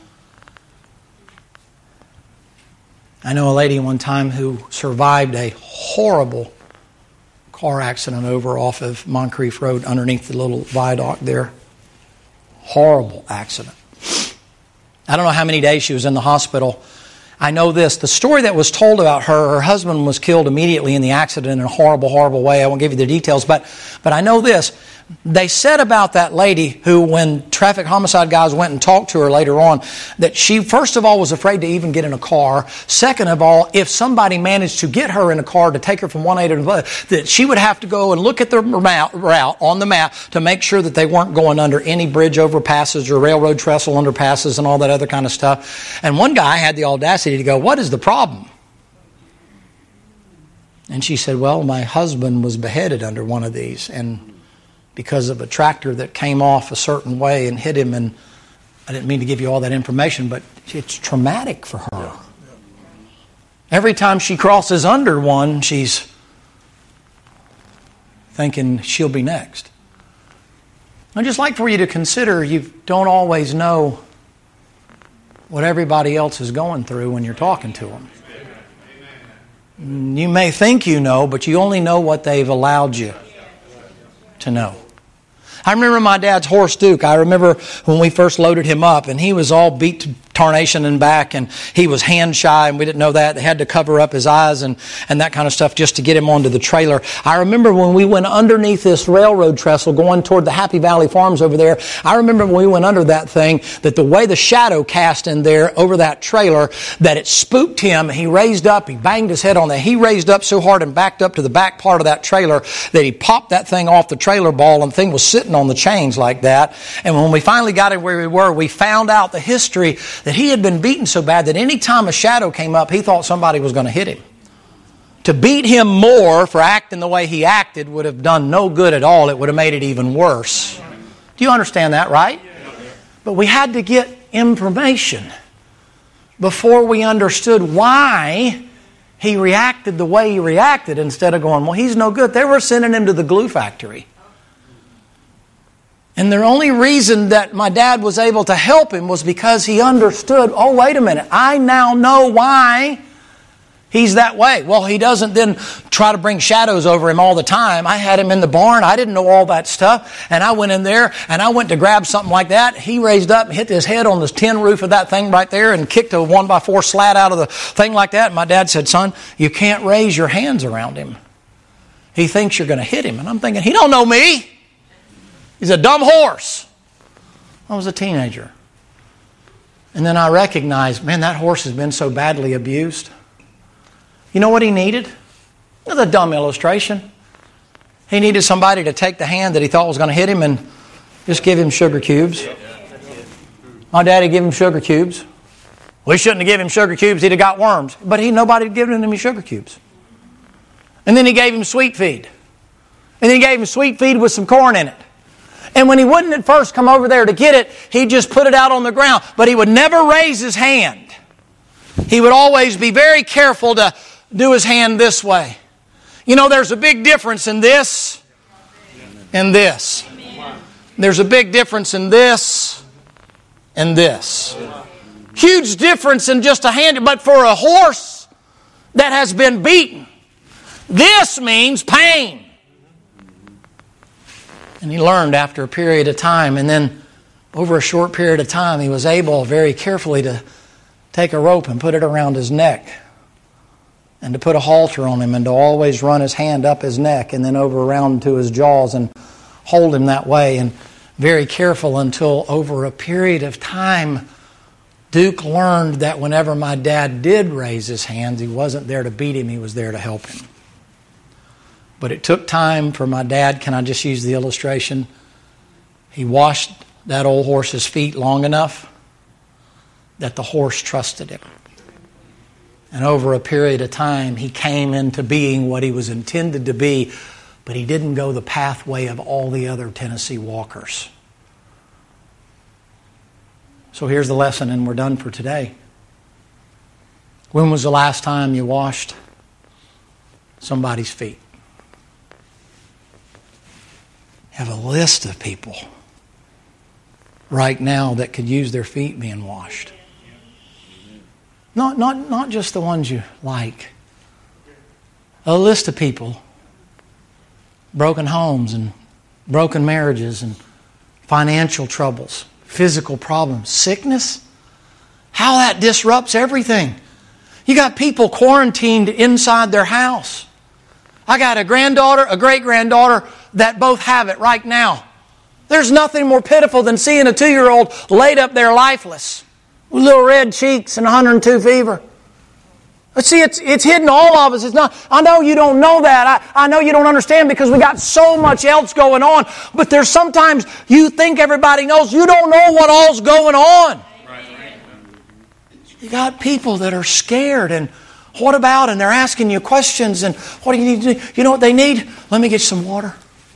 I know a lady one time who survived a horrible car accident over off of Moncrief Road underneath the little viaduct there. Horrible accident. I don't know how many days she was in the hospital. I know this. The story that was told about her husband was killed immediately in the accident in a horrible, horrible way. I won't give you the details, but I know this. They said about that lady who, when traffic homicide guys went and talked to her later on, that she, first of all, was afraid to even get in a car. Second of all, if somebody managed to get her in a car to take her from one A to another, that she would have to go and look at the route on the map to make sure that they weren't going under any bridge overpasses or railroad trestle underpasses and all that other kind of stuff. And one guy had the audacity to go, "What is the problem?" And she said, "Well, my husband was beheaded under one of these, and because of a tractor that came off a certain way and hit him," and I didn't mean to give you all that information, but it's traumatic for her. Every time she crosses under one, she's thinking she'll be next. I'd just like for you to consider you don't always know what everybody else is going through when you're talking to them. You may think you know, but you only know what they've allowed you to know. I remember my dad's horse, Duke. I remember when we first loaded him up, and he was all beat to tarnation and back, and he was hand shy, and we didn't know that. They had to cover up his eyes and that kind of stuff just to get him onto the trailer. I remember when we went underneath this railroad trestle going toward the Happy Valley Farms over there, I remember when we went under that thing, that the way the shadow cast in there over that trailer, that it spooked him. He raised up, he banged his head on that. He raised up so hard and backed up to the back part of that trailer that he popped that thing off the trailer ball, and the thing was sitting on the chains like that. And when we finally got it where we were, we found out the history that he had been beaten so bad that any time a shadow came up, he thought somebody was going to hit him. To beat him more for acting the way he acted would have done no good at all. It would have made it even worse. Do you understand that, right? But we had to get information before we understood why he reacted the way he reacted, instead of going, well, he's no good. They were sending him to the glue factory. And the only reason that my dad was able to help him was because he understood, oh, wait a minute, I now know why He's that way. Well, he doesn't then try to bring shadows over him all the time. I had him in the barn. I didn't know all that stuff. And I went in there and I went to grab something like that. He raised up and hit his head on the tin roof of that thing right there and kicked a 1x4 slat out of the thing like that. And my dad said, son, you can't raise your hands around him. He thinks you're going to hit him. And I'm thinking, he don't know me. He's a dumb horse. I was a teenager. And then I recognized, man, that horse has been so badly abused. You know what he needed? That's a dumb illustration. He needed somebody to take the hand that he thought was going to hit him and just give him sugar cubes. My daddy gave him sugar cubes. We shouldn't have given him sugar cubes. He'd have got worms. But nobody had given him sugar cubes. And then he gave him sweet feed. And then he gave him sweet feed with some corn in it. And when he wouldn't at first come over there to get it, he'd just put it out on the ground. But he would never raise his hand. He would always be very careful to do his hand this way. You know, there's a big difference in this and this. There's a big difference in this and this. Huge difference in just a hand. But for a horse that has been beaten, this means pain. And he learned after a period of time, and then over a short period of time, he was able very carefully to take a rope and put it around his neck, and to put a halter on him, and to always run his hand up his neck and then over around to his jaws and hold him that way, and very careful until over a period of time, Duke learned that whenever my dad did raise his hands, he wasn't there to beat him, he was there to help him. But it took time for my dad, can I just use the illustration? He washed that old horse's feet long enough that the horse trusted him. And over a period of time, he came into being what he was intended to be, but he didn't go the pathway of all the other Tennessee walkers. So here's the lesson, and we're done for today. When was the last time you washed somebody's feet? I have a list of people right now that could use their feet being washed. Not just the ones you like. A list of people. Broken homes and broken marriages and financial troubles, physical problems, sickness. How that disrupts everything. You got people quarantined inside their house. I got a granddaughter, a great-granddaughter that both have it right now. There's nothing more pitiful than seeing a 2-year-old laid up there lifeless with little red cheeks and 102 fever. But see, it's hidden all of us. It's not. I know you don't know that. I know you don't understand because we got so much else going on. But there's sometimes you think everybody knows. You don't know what all's going on. You got people that are scared and what about? And they're asking you questions and what do you need to do? You know what they need? Let me get you some water.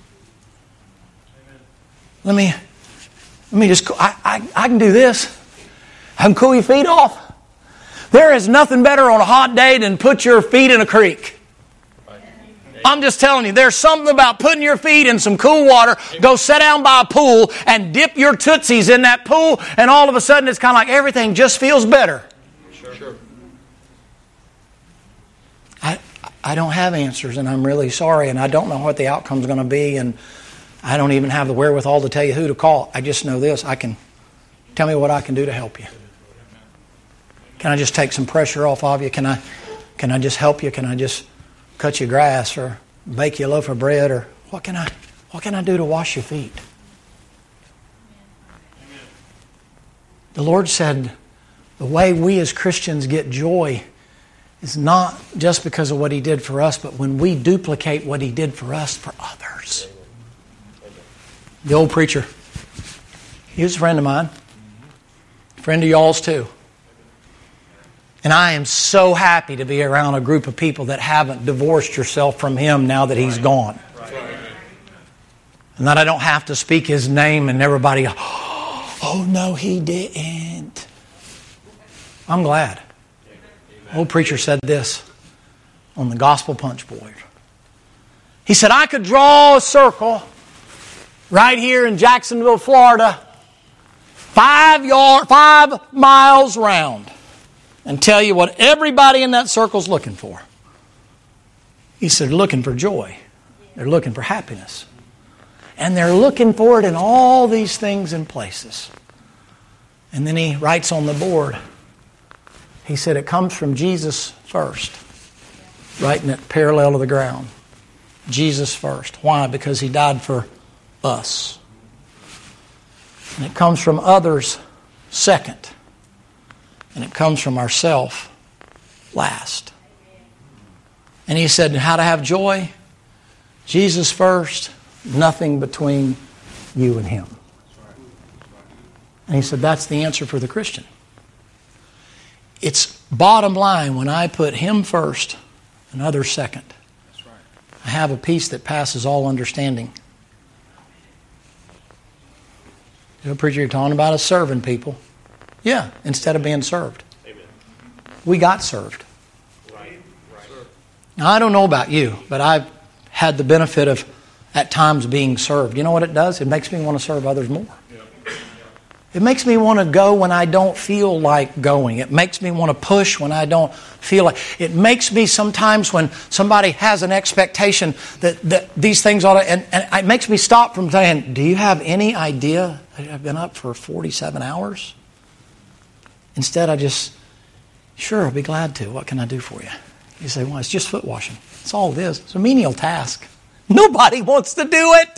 Let me just, I can do this. I can cool your feet off. There is nothing better on a hot day than put your feet in a creek. I'm just telling you, there's something about putting your feet in some cool water, go sit down by a pool and dip your tootsies in that pool, and all of a sudden it's kind of like everything just feels better. Sure. I don't have answers, and I'm really sorry, and I don't know what the outcome's going to be, and I don't even have the wherewithal to tell you who to call. I just know this. Tell me what I can do to help you. Can I just take some pressure off of you? Can I just help you? Can I just cut you grass or bake you a loaf of bread? Or what can I do to wash your feet? The Lord said the way we as Christians get joy is not just because of what He did for us, but when we duplicate what He did for us for others. The old preacher, he was a friend of mine, a friend of y'all's too. And I am so happy to be around a group of people that haven't divorced yourself from him now that he's gone. And that I don't have to speak his name and everybody, oh no, he didn't. I'm glad. Old preacher said this on the gospel punch board. He said, I could draw a circle right here in Jacksonville, Florida, 5 miles round. and tell you what everybody in that circle's looking for. He said, looking for joy. They're looking for happiness. And they're looking for it in all these things and places. And then he writes on the board, he said it comes from Jesus first. Writing it parallel to the ground. Jesus first. Why? Because he died for us. And it comes from others second. And it comes from ourself last. And he said how to have joy? Jesus first, nothing between you and him. And he said that's the answer for the Christian. It's bottom line, when I put him first and others second, I have a peace that passes all understanding. You know, preacher, you're talking about us serving people. Yeah, instead of being served. Amen. We got served. Right. Now, I don't know about you, but I've had the benefit of, at times, being served. You know what it does? It makes me want to serve others more. It makes me want to go when I don't feel like going. It makes me want to push when I don't feel like. It makes me sometimes when somebody has an expectation that these things ought to, and it makes me stop from saying, do you have any idea that I've been up for 47 hours? Instead, I just, sure, I'll be glad to. What can I do for you? You say, well, it's just foot washing. That's all it is. It's a menial task. Nobody wants to do it.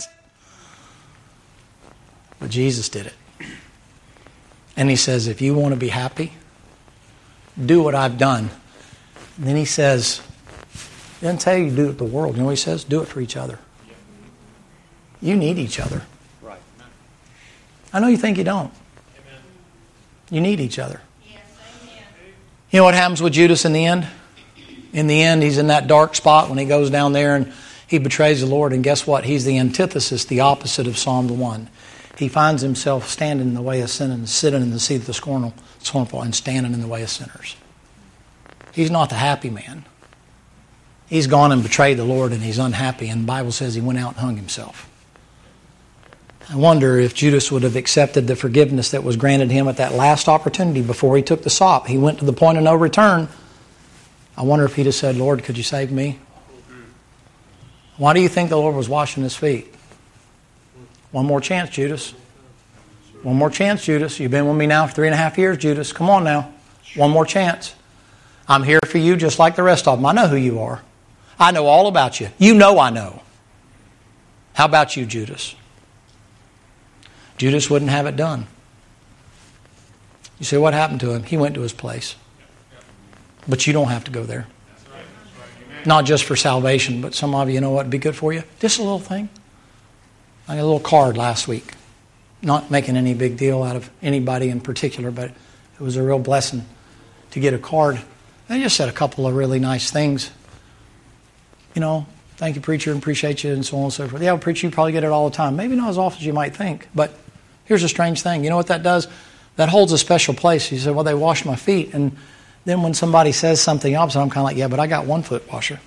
But Jesus did it. And he says, if you want to be happy, do what I've done. And then he says, he doesn't tell you to do it to the world. You know what he says? Do it for each other. You need each other. Right. I know you think you don't. Amen. You need each other. Yes, amen. You know what happens with Judas in the end? In the end, he's in that dark spot when he goes down there and he betrays the Lord. And guess what? He's the antithesis, the opposite of Psalm 1. He finds himself standing in the way of sin and sitting in the seat of the scornful and standing in the way of sinners. He's not the happy man. He's gone and betrayed the Lord and he's unhappy. And the Bible says he went out and hung himself. I wonder if Judas would have accepted the forgiveness that was granted him at that last opportunity before he took the sop. He went to the point of no return. I wonder if he'd have said, Lord, could you save me? Why do you think the Lord was washing his feet? One more chance, Judas. One more chance, Judas. You've been with me now for 3.5 years, Judas. Come on now. One more chance. I'm here for you just like the rest of them. I know who you are. I know all about you. You know I know. How about you, Judas? Judas wouldn't have it done. You say, what happened to him? He went to his place. But you don't have to go there. Not just for salvation, but some of you know what would be good for you? Just a little thing. I got a little card last week. Not making any big deal out of anybody in particular, but it was a real blessing to get a card. They just said a couple of really nice things. You know, thank you, preacher, and appreciate you, and so on and so forth. Yeah, preacher, you probably get it all the time. Maybe not as often as you might think, but here's a strange thing. You know what that does? That holds a special place. You say, well, they washed my feet. And then when somebody says something opposite, I'm kind of like, yeah, but I got one foot washer.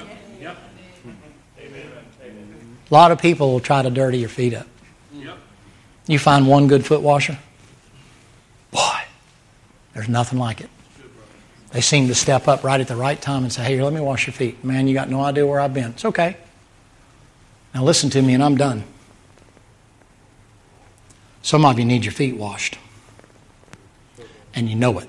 A lot of people will try to dirty your feet up. Yep. You find one good foot washer, boy, there's nothing like it. They seem to step up right at the right time and say, hey, let me wash your feet. Man, you got no idea where I've been. It's okay. Now listen to me and I'm done. Some of you need your feet washed. And you know it.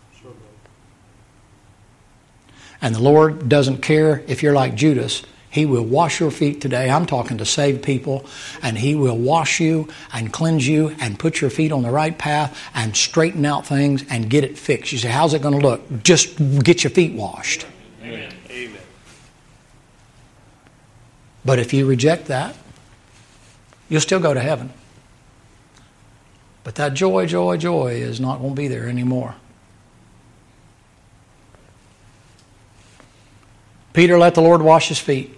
And the Lord doesn't care if you're like Judas. He will wash your feet today. I'm talking to saved people. And He will wash you and cleanse you and put your feet on the right path and straighten out things and get it fixed. You say, how's it going to look? Just get your feet washed. Amen. Amen. But if you reject that, you'll still go to heaven. But that joy is not going to be there anymore. Peter let the Lord wash his feet.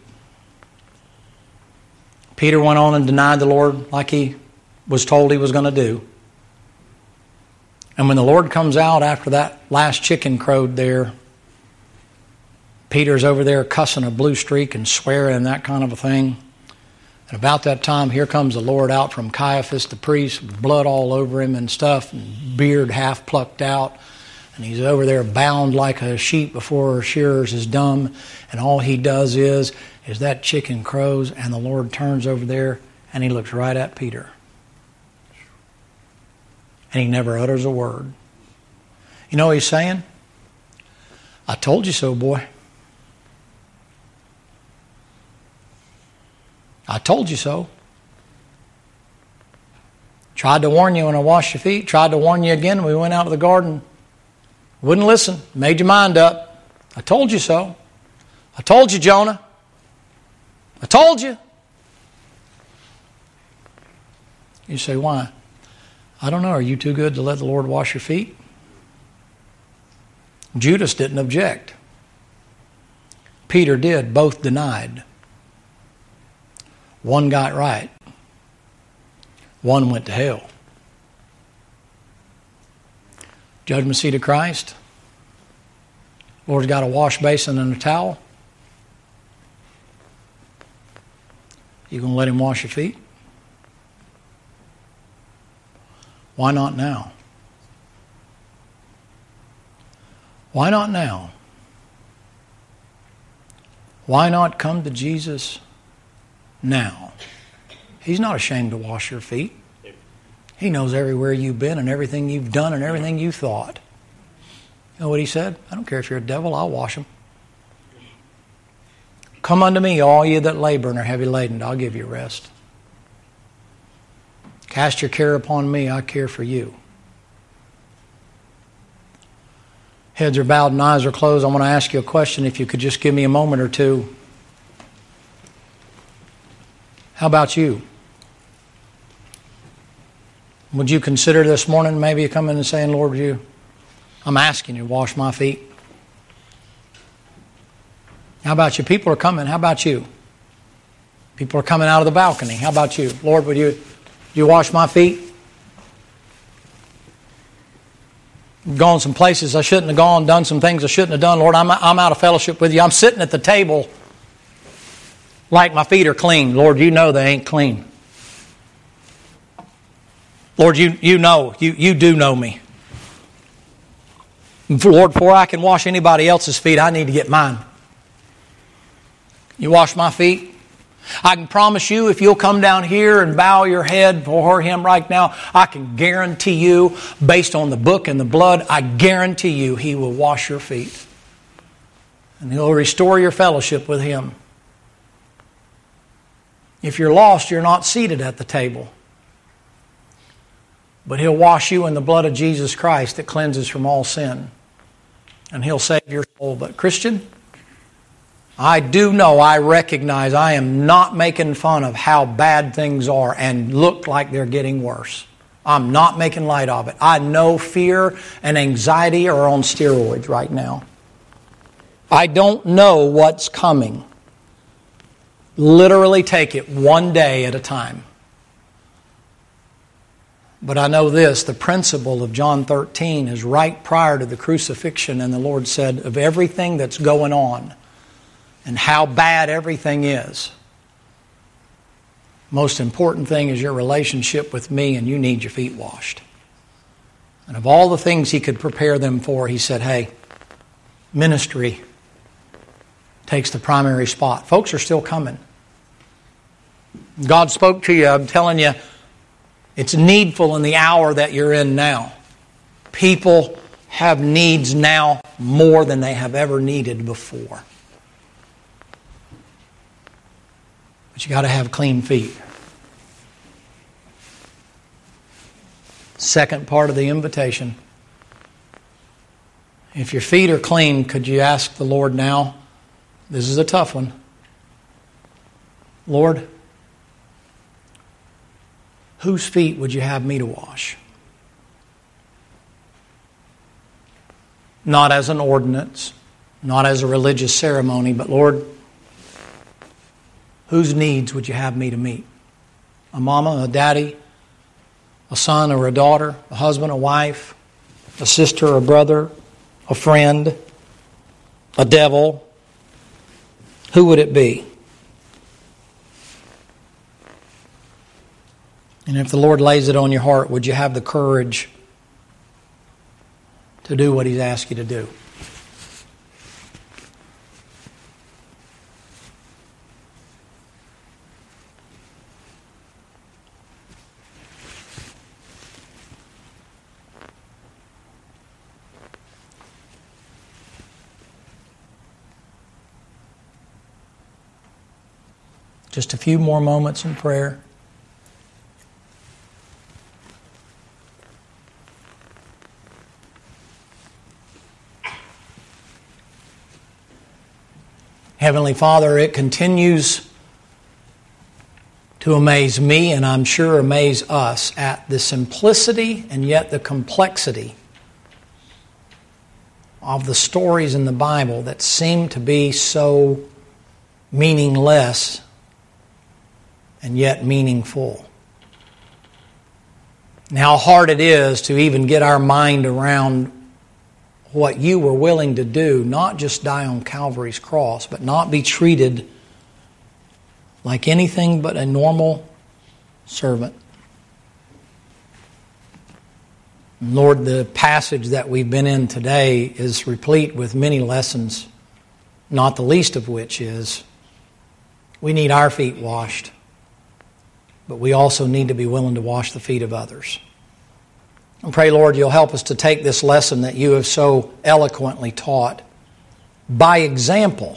Peter went on and denied the Lord like he was told he was going to do. And when the Lord comes out after that last chicken crowed there, Peter's over there cussing a blue streak and swearing and that kind of a thing. And about that time, here comes the Lord out from Caiaphas the priest, with blood all over him and stuff, and beard half plucked out. and he's over there bound like a sheep before her shearers is dumb, and all he does is that chicken crows, and the Lord turns over there, and he looks right at Peter. And he never utters a word. You know what he's saying? I told you so, boy. I told you so. Tried to warn you when I washed your feet. Tried to warn you again when we went out to the garden. Wouldn't listen. Made your mind up. I told you so. I told you, Jonah. I told you. You say, why? I don't know. Are you too good to let the Lord wash your feet? Judas didn't object. Peter did. Both denied. One got right. One went to hell. Judgment seat of Christ. Lord's got a wash basin and a towel. You going to let him wash your feet? Why not now? Why not now? Why not come to Jesus now? He's not ashamed to wash your feet. He knows everywhere you've been and everything you've done and everything you thought. You know what he said? I don't care if you're a devil, I'll wash them. Come unto me, all you that labor and are heavy laden, I'll give you rest. Cast your care upon me, I care for you. Heads are bowed and eyes are closed. I want to ask you a question. If you could just give me a moment or two. How about you? Would you consider this morning maybe coming and saying, Lord, I'm asking you to wash my feet? How about you? People are coming. How about you? People are coming out of the balcony. How about you? Lord, would you wash my feet? I've gone some places I shouldn't have gone, done some things I shouldn't have done. Lord, I'm out of fellowship with you. I'm sitting at the table like my feet are clean. Lord, you know they ain't clean. Lord, you know, you do know me. Lord, before I can wash anybody else's feet, I need to get mine. You wash my feet? I can promise you, if you'll come down here and bow your head before Him right now, I can guarantee you, based on the book and the blood, I guarantee you He will wash your feet. And He'll restore your fellowship with Him. If you're lost, you're not seated at the table. But He'll wash you in the blood of Jesus Christ that cleanses from all sin. And He'll save your soul. But Christian, I do know, I recognize I am not making fun of how bad things are and look like they're getting worse. I'm not making light of it. I know fear and anxiety are on steroids right now. I don't know what's coming. Literally take it one day at a time. But I know this, the principle of John 13 is right prior to the crucifixion, and the Lord said, of everything that's going on and how bad everything is, most important thing is your relationship with me, and you need your feet washed. And of all the things He could prepare them for, He said, hey, ministry takes the primary spot. Folks are still coming. God spoke to you. I'm telling you, it's needful in the hour that you're in now. People have needs now more than they have ever needed before. But you got to have clean feet. Second part of the invitation. If your feet are clean, could you ask the Lord now? This is a tough one. Lord, whose feet would you have me to wash? Not as an ordinance, not as a religious ceremony, but Lord, whose needs would you have me to meet? A mama, a daddy, a son or a daughter, a husband, a wife, a sister, a brother, a friend, a devil. Who would it be? And if the Lord lays it on your heart, would you have the courage to do what He's asked you to do. Just a few more moments in prayer. Heavenly Father, it continues to amaze me, and I'm sure amaze us, at the simplicity and yet the complexity of the stories in the Bible that seem to be so meaningless and yet meaningful. And how hard it is to even get our mind around what you were willing to do, not just die on Calvary's cross, but not be treated like anything but a normal servant. And Lord, the passage that we've been in today is replete with many lessons, not the least of which is we need our feet washed, but we also need to be willing to wash the feet of others. And pray, Lord, you'll help us to take this lesson that you have so eloquently taught by example,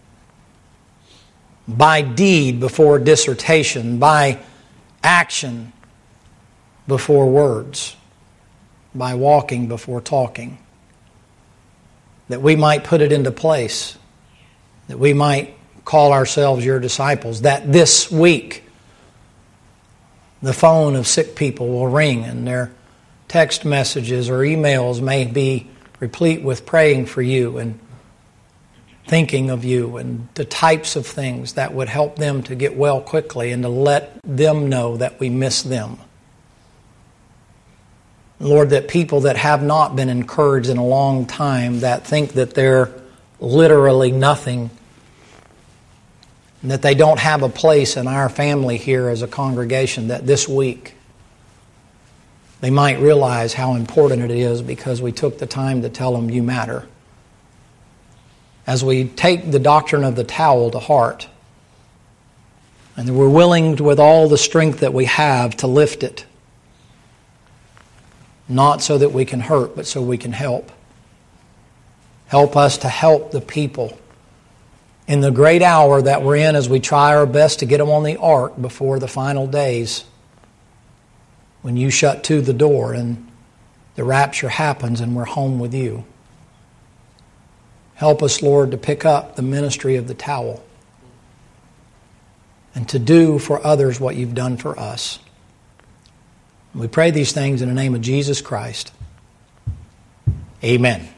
by deed before dissertation, by action before words, by walking before talking, that we might put it into place, that we might call ourselves your disciples, that this week the phone of sick people will ring and their text messages or emails may be replete with praying for you and thinking of you and the types of things that would help them to get well quickly and to let them know that we miss them. Lord, that people that have not been encouraged in a long time, that think that they're literally nothing, and that they don't have a place in our family here as a congregation, that this week they might realize how important it is because we took the time to tell them you matter. As we take the doctrine of the towel to heart, and we're willing to, with all the strength that we have, to lift it, not so that we can hurt, but so we can help. Help us to help the people in the great hour that we're in as we try our best to get them on the ark before the final days, when you shut to the door and the rapture happens and we're home with you. Help us, Lord, to pick up the ministry of the towel and to do for others what you've done for us. We pray these things in the name of Jesus Christ. Amen.